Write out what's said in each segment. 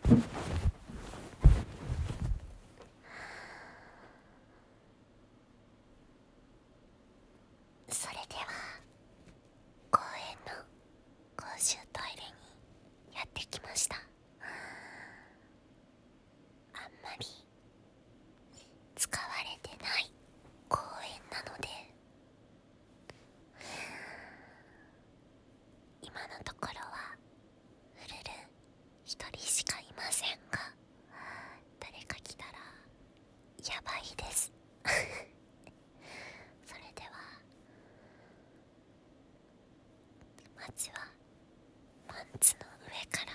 それでは公園の公衆トイレにやってきました。あんまり使われてない公園なので、今のところはフルル一人しかいませんが、誰か来たらやばいですそれではまずはパンツの上から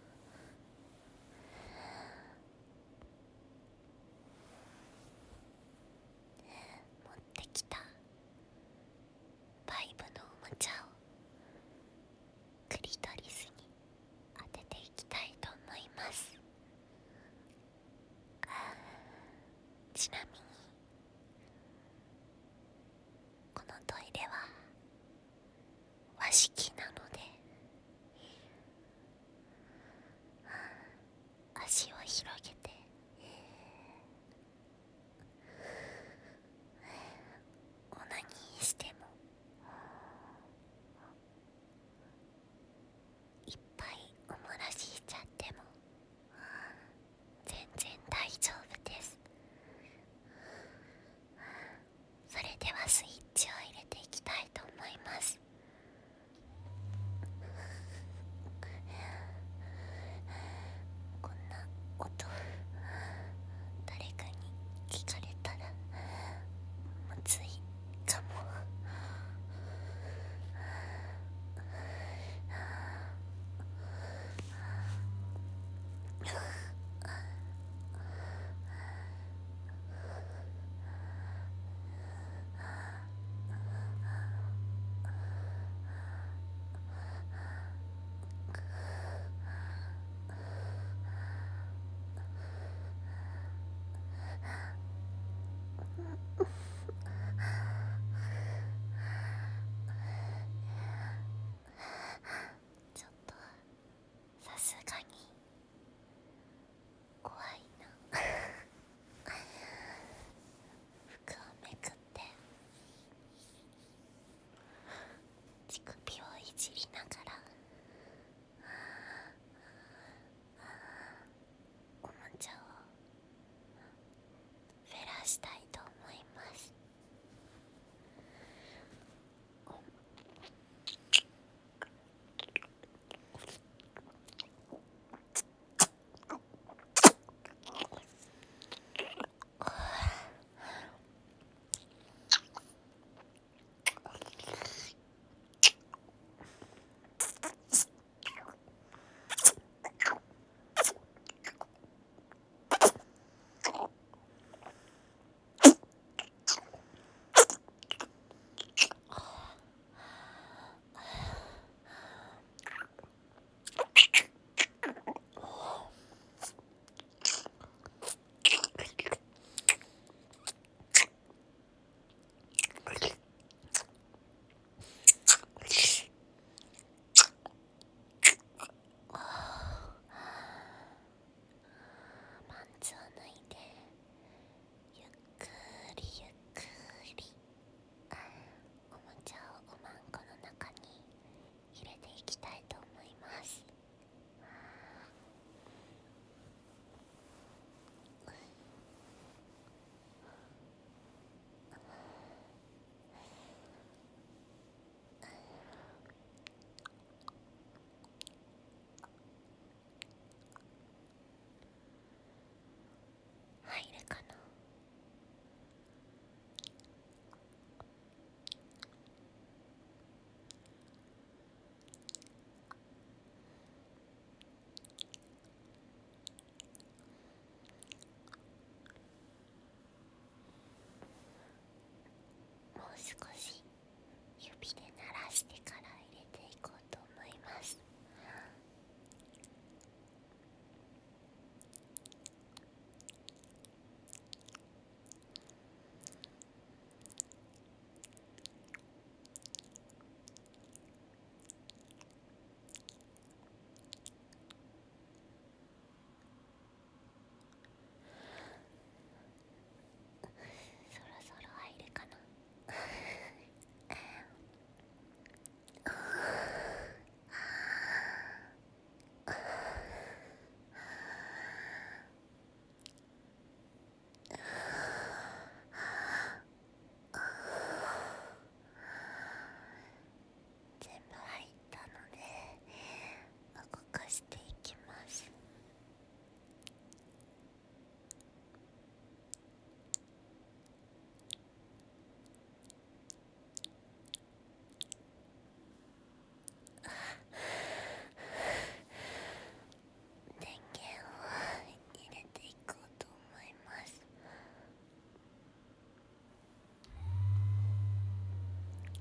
持ってきたバイブのおもちゃをクリトリスに当てていきたいと思います。ちなみにこのトイレは和式なので、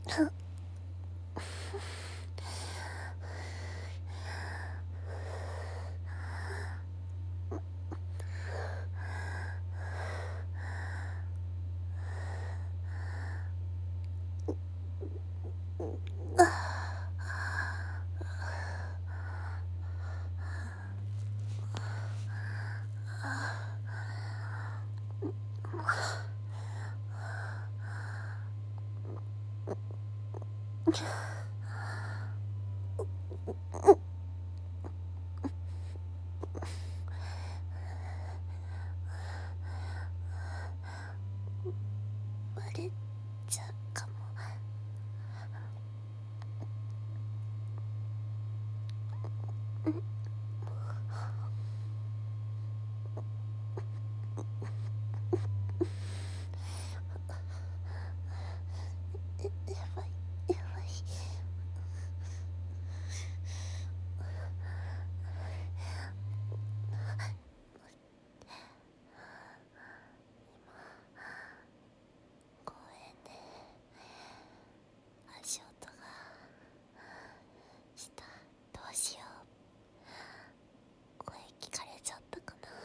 バレちゃうかも。やばいやばい。公園で足音がした。どうしよう。声聞かれちゃったかな。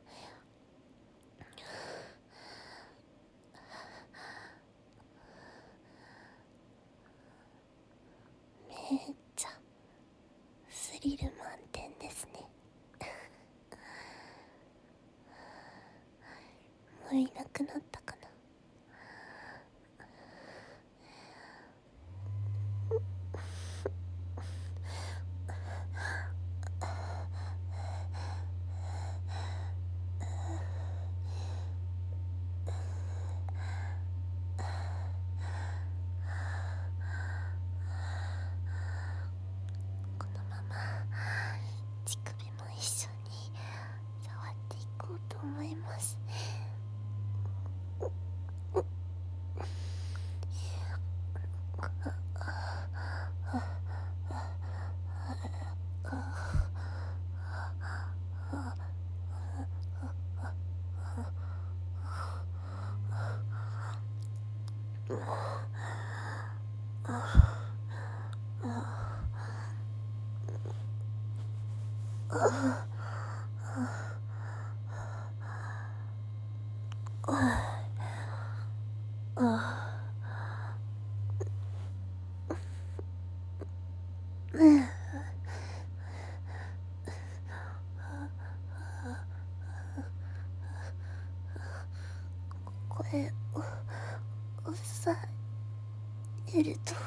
めっちゃスリル満点ですね。もういなくなったかな。このまま乳首も一緒に触っていこうと思います。声を抑えると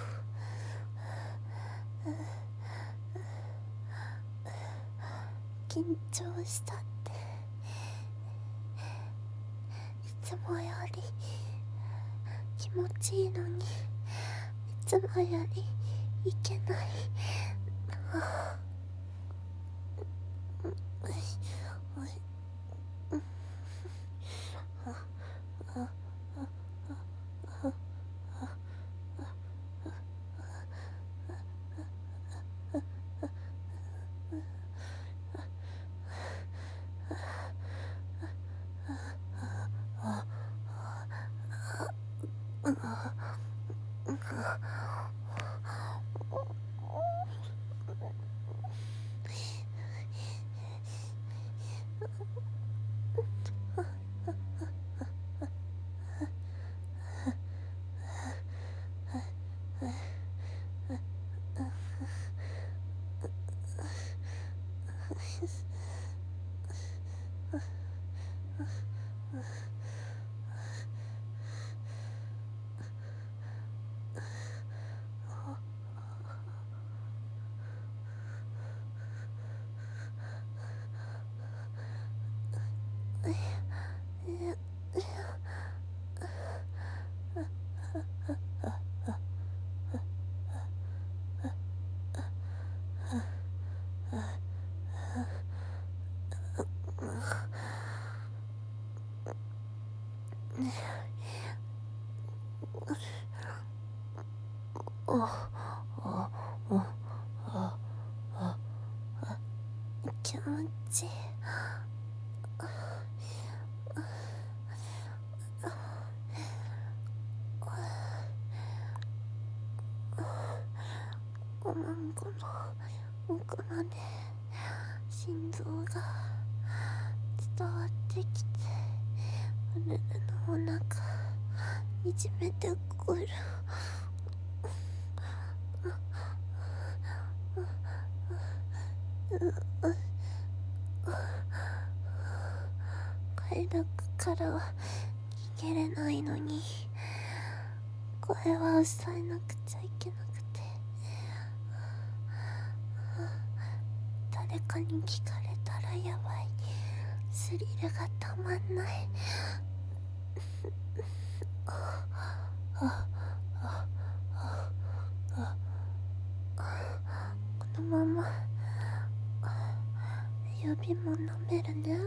緊張したって、いつもより気持ちいいのにいつもよりいけない。気持ちいい。 この奥まで心臓が伝わってきて、うぬぬのお腹いじめてくる。快楽からは逃げれないのに、声は抑えなくちゃいけなくて、誰かに聞かれたらやばい。スリルがたまんない。このまま指も舐めるね。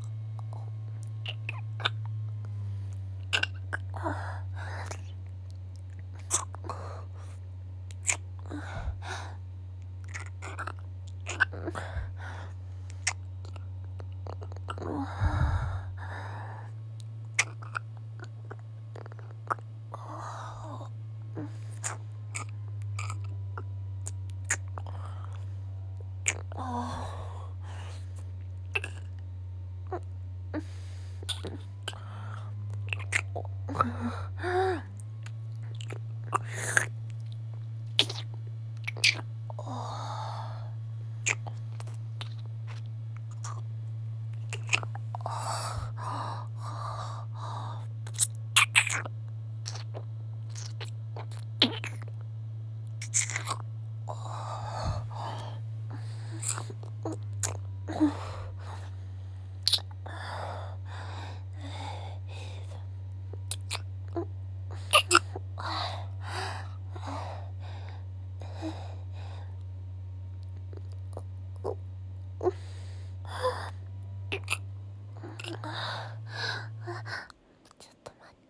ちょっと待って。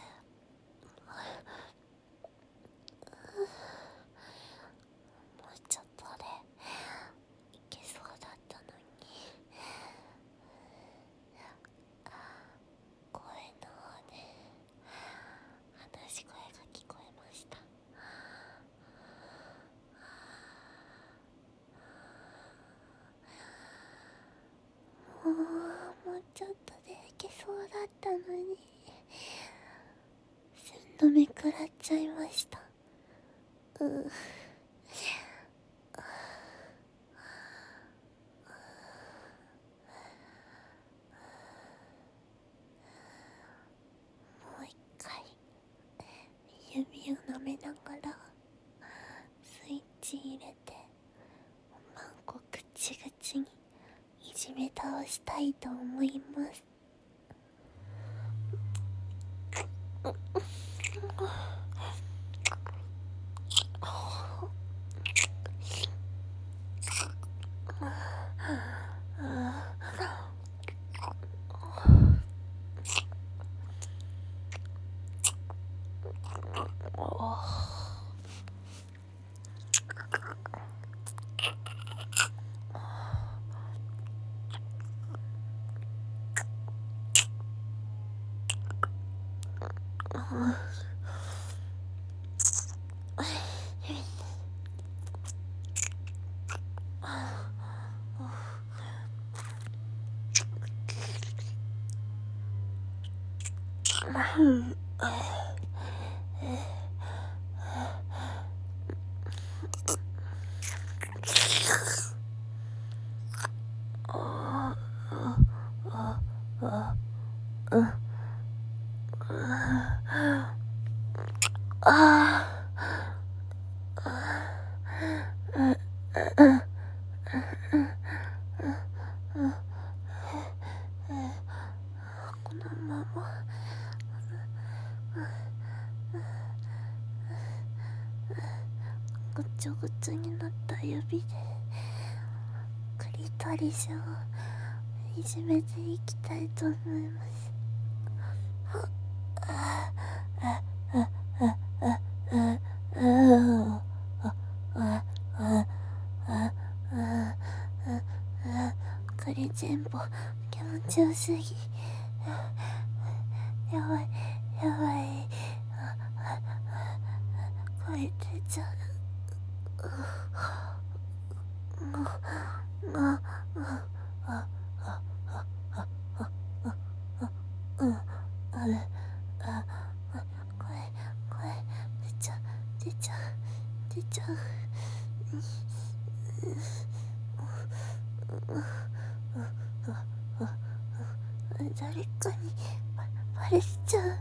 もうちょっとでいけそうだったのに。声の方で話し声が聞こえました。もうちょっとでいけそうだったのに、寸止め食らっちゃいました。もう一回指を舐めながらスイッチ入れて、マンコぐちぐちにいじめ倒したいと思います。このままぐちょぐちょになった指でクリトリスをいじめていきたいと思います。これ全部気持ちよすぎ。やばいやばい、声出ちゃう。 誰かにバレちゃう。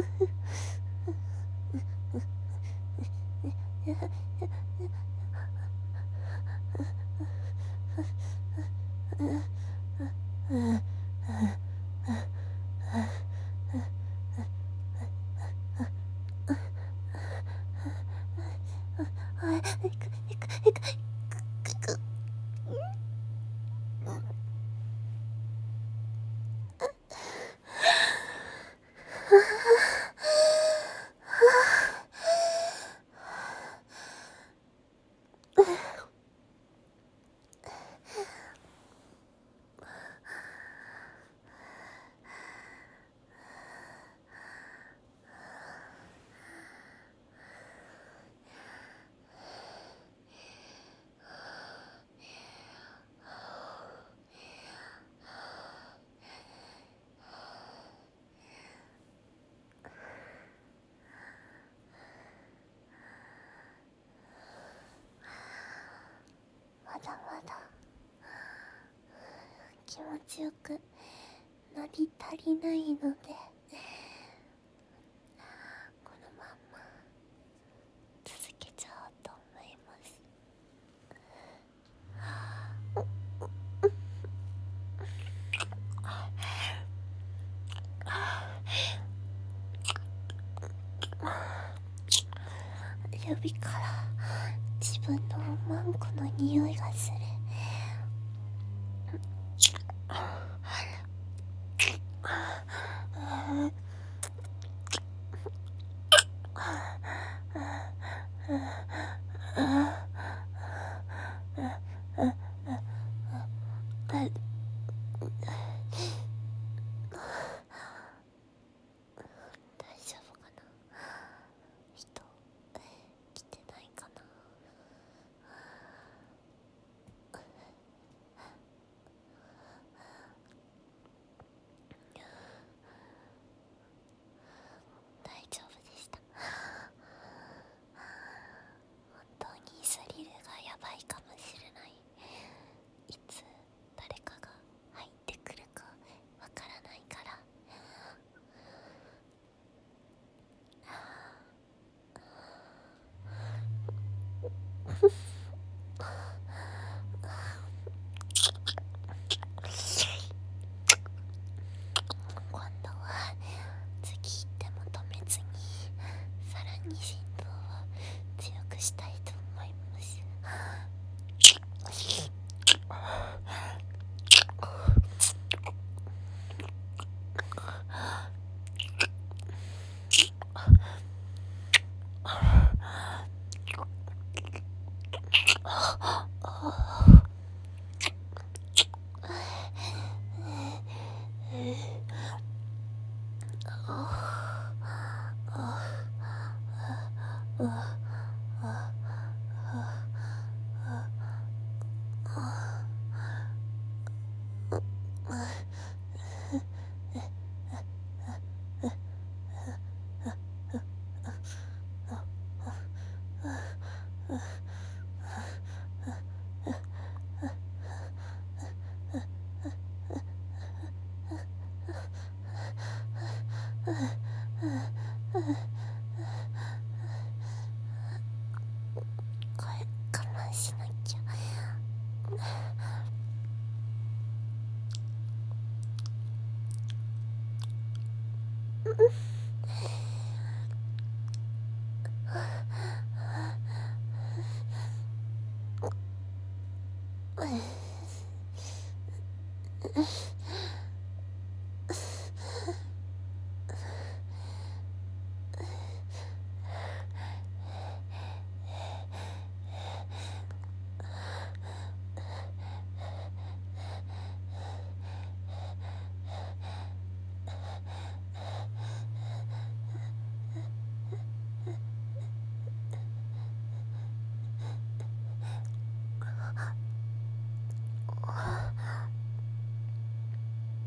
まだまだ気持ちよくなり足りないので、このまんま続けちゃおうと思います。指から自分のおまんこの匂いがする。大丈夫かな、人来てないかな。大丈夫でした。本当にスリルがやばいかもしれない。いつ誰かが入ってくるかわからないから。今度は次行っても止めずに、さらに振動を強くしたいと思います。これ我慢しなきゃ。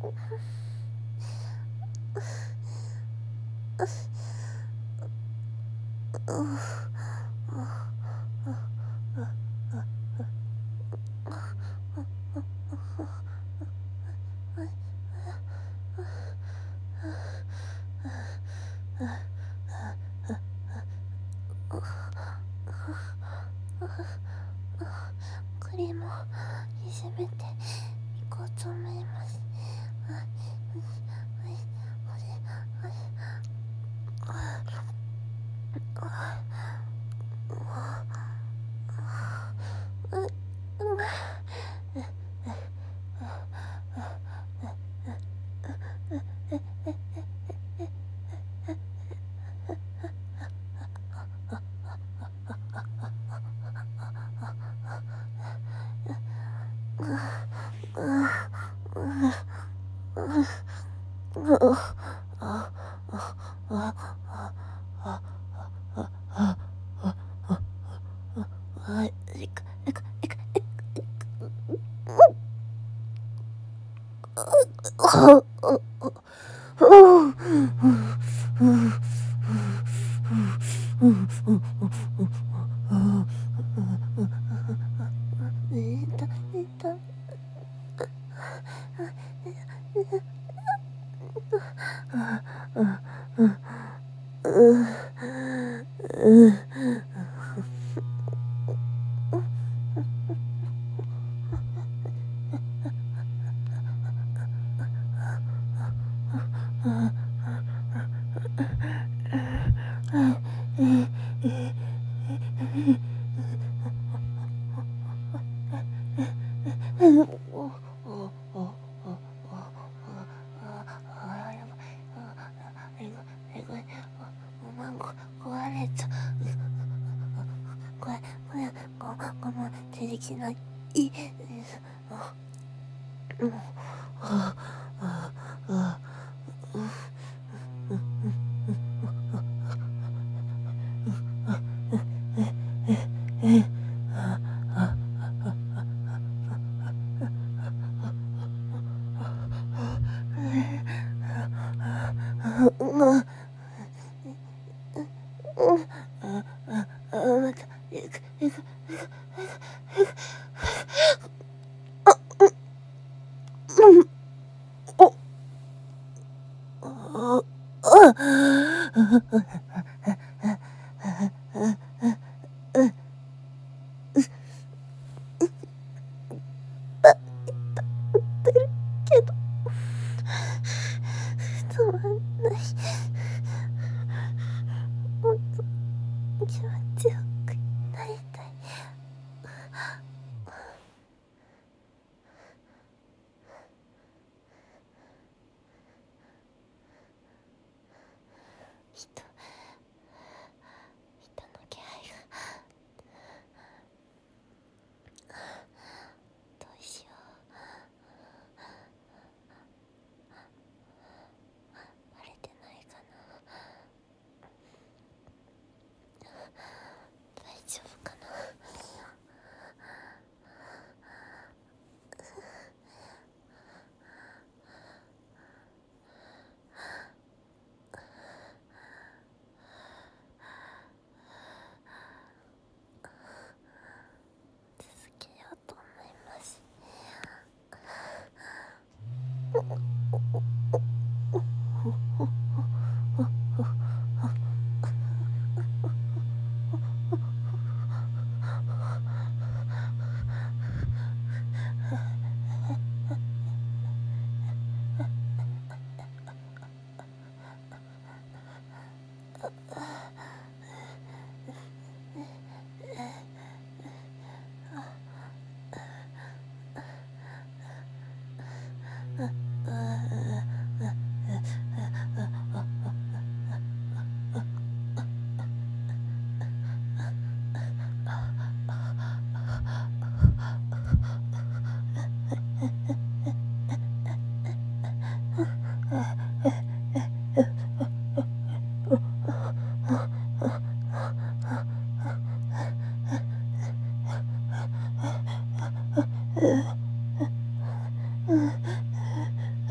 これもいじめていこうと思います。出てきない。けど止まんない。もっと気持ちよくなりたい。人の気配が。どうしよう。バレてないかな。大丈夫かな。続けようと思います。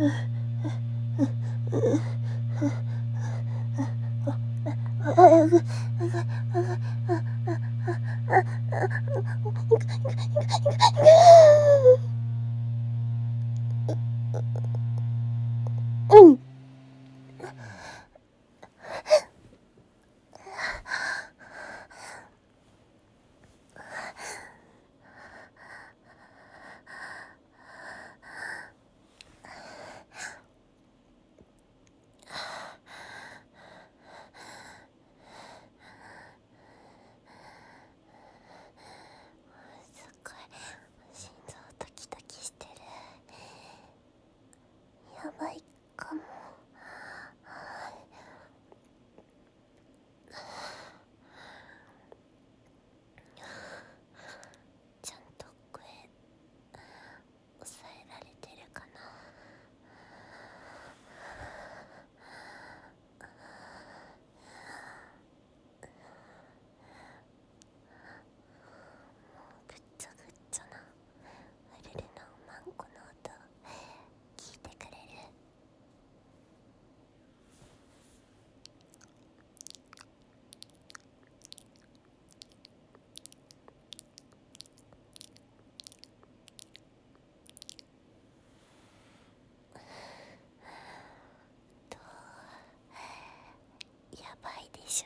心臓ドキドキしてる。やばいかも。ちゃんと声抑えられてるかな。ぐっちゃぐっちゃなウルルのマンコの音聞いてくれる？とやばいでしょ。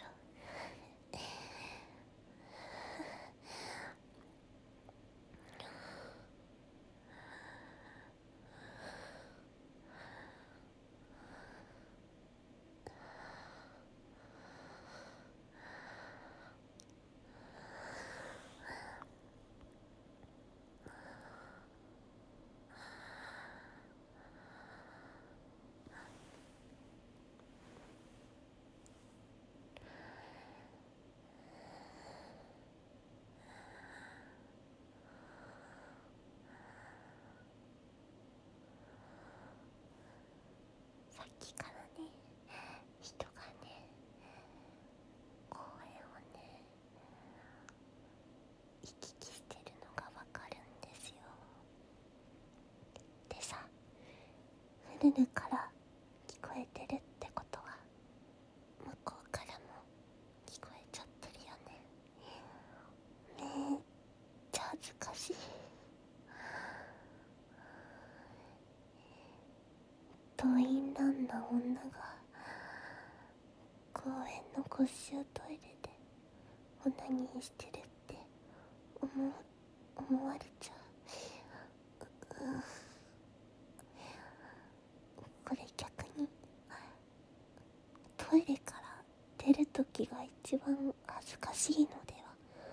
さっきからね、人がね、公園をね、行き来してるのがわかるんですよ。でさ、フルルから聞こえてるってことは、向こうからも聞こえちゃってるよね。めっちゃ恥ずかしい。トインランな女が公園の公衆トイレでオナニーしてるって思われちゃう。これ逆にトイレから出るときが一番恥ずかしいのでは。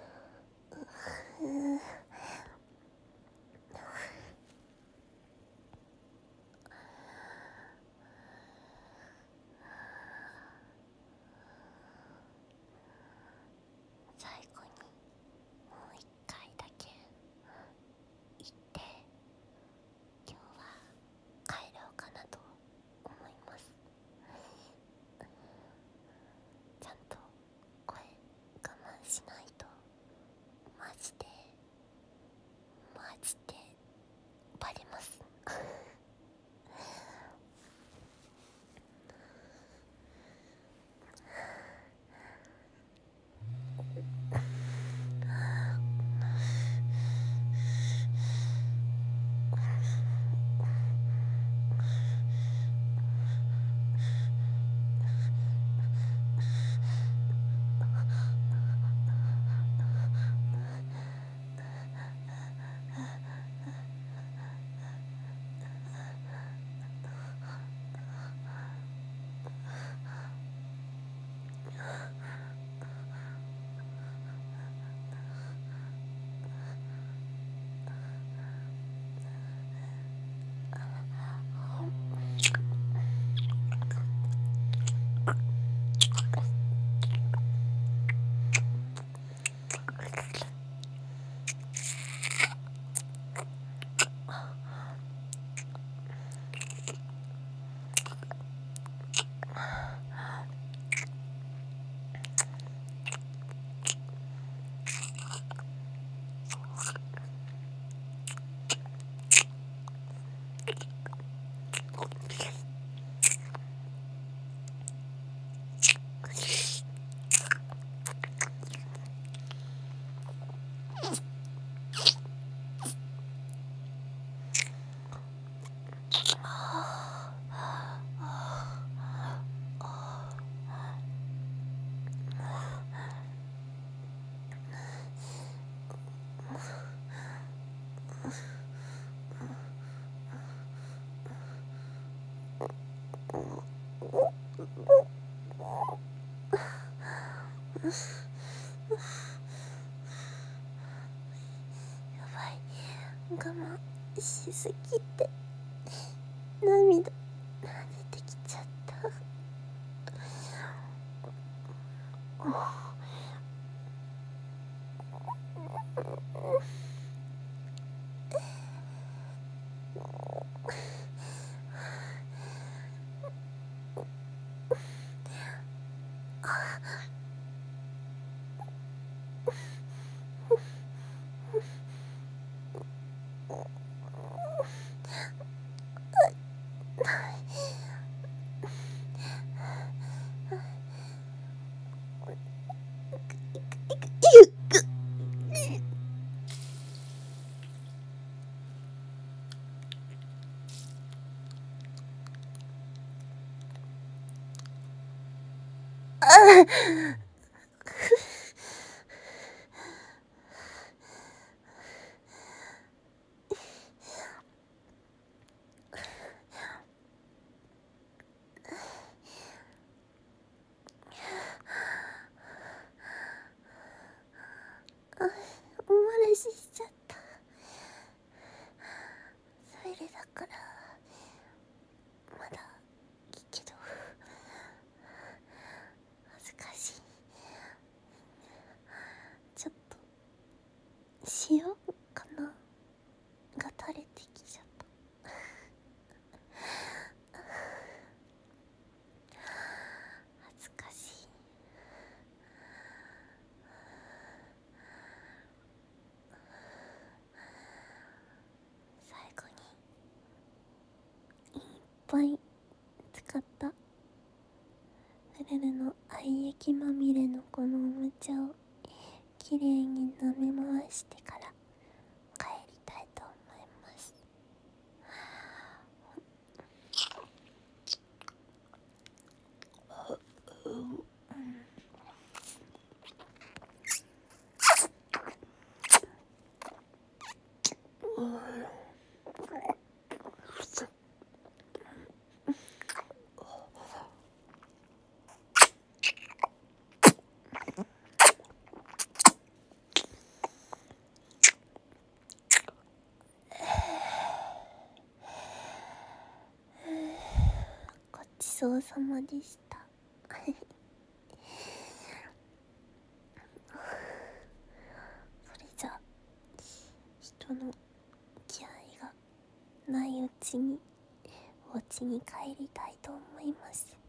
最後にもう一回だけ言って今日は帰ろうかなと思います。ちゃんと声我慢しないとマジでばい、我慢しすぎて涙出てきちゃった。お漏らししちゃった。トイレだからまだいいけど恥ずかしい。ちょっと塩かなが垂れてきちゃった。恥ずかしい。最後にいっぱい使ったフレルの愛液まみれのこのおもちゃをきれいに舐め回してから帰りたいと思います。ごちそうさまでした。それじゃ人の気合がないうちにお家に帰りたいと思います。